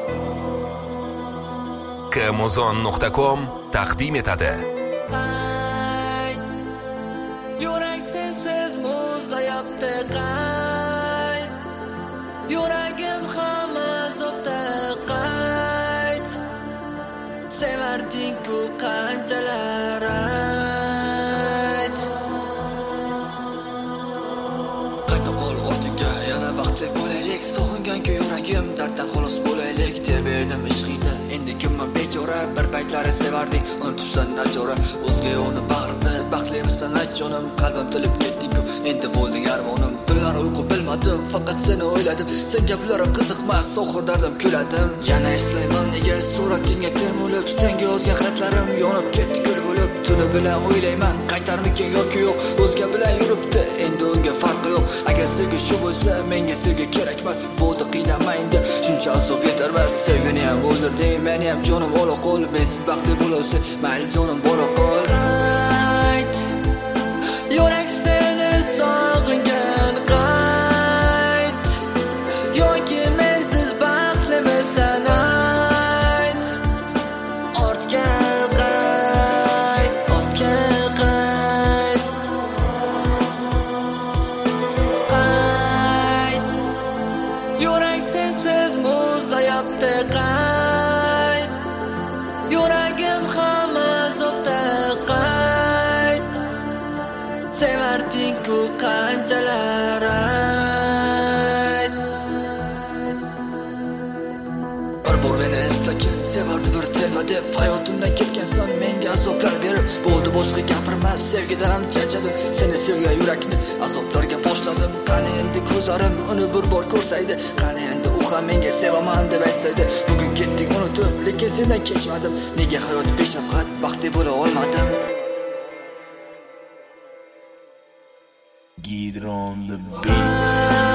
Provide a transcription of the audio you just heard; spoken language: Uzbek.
kmozon.com taqdim etadi. Yurak sensiz muzlayapti qayt. Yuragim hamma azobda qayt. Sevarding-ku qanchalar ayt. Qayta qol ortiga yana baxtli bo'laylik. Sog'ingan-ku yuragim darddan xalos bo'laylik deb edim ishqida. Endi kimman bechora, bir paytlari sevarding, unutibsan nachora. O'zga yo'lni bag'rida baxtlimisan aytjonim, qalbim tilib ketding-ku, endi bo'lding armonim. Tunlar uyqu bilmadim, faqat seni o'yladim. Sen gaplaring qiziqmas, so'xir dardim kuladim. Yana eslayman nega suratingga termulib, senga yozgan xatlarim yonib ketdi kul bo'lib. Tuni bilan o'ylayman, qaytarmikin yoki yo'q, o'zga bilan yuribdi, endi unga farqi yo'q. Agar sevgi shu bo'lsa, menga sevgi kerakmas. Bo'ldi qiynamaynda, shuncha azob yetarmas. Sevgini ham o'ldirding, meni ham jonim ola qol. Mensiz baxtli bo'lsa, mayli jonim bo'la qol. Qayt. Yurak seni sog'ingan qayt. Yoki mensiz baxtlimisan ayt. Ortga qayt, ortga qayt. Qayt. Yurak sensiz muzlayapti qayt. Yuragim hamma azobda qayt. Sevarding-ku qanchalar ayt. Bir bor meni eslakin, sevardi bir telva deb. Hayotimdan ketgansan menga azoblar berib. Bo'ldi boshqa gapirmas, sevgidan ham charchadim. Seni sevgan yurakni azoblarga boshladim. Qani endi ko'zarim uni bir bor ko'rsaydi, qani endi u ham menga sevaman deb aytsaydi. Bugun ketding unutib, lekin sendan kechmadim. Nega hayot beshafqat baxtli bo'la olmadim? Get on the beat.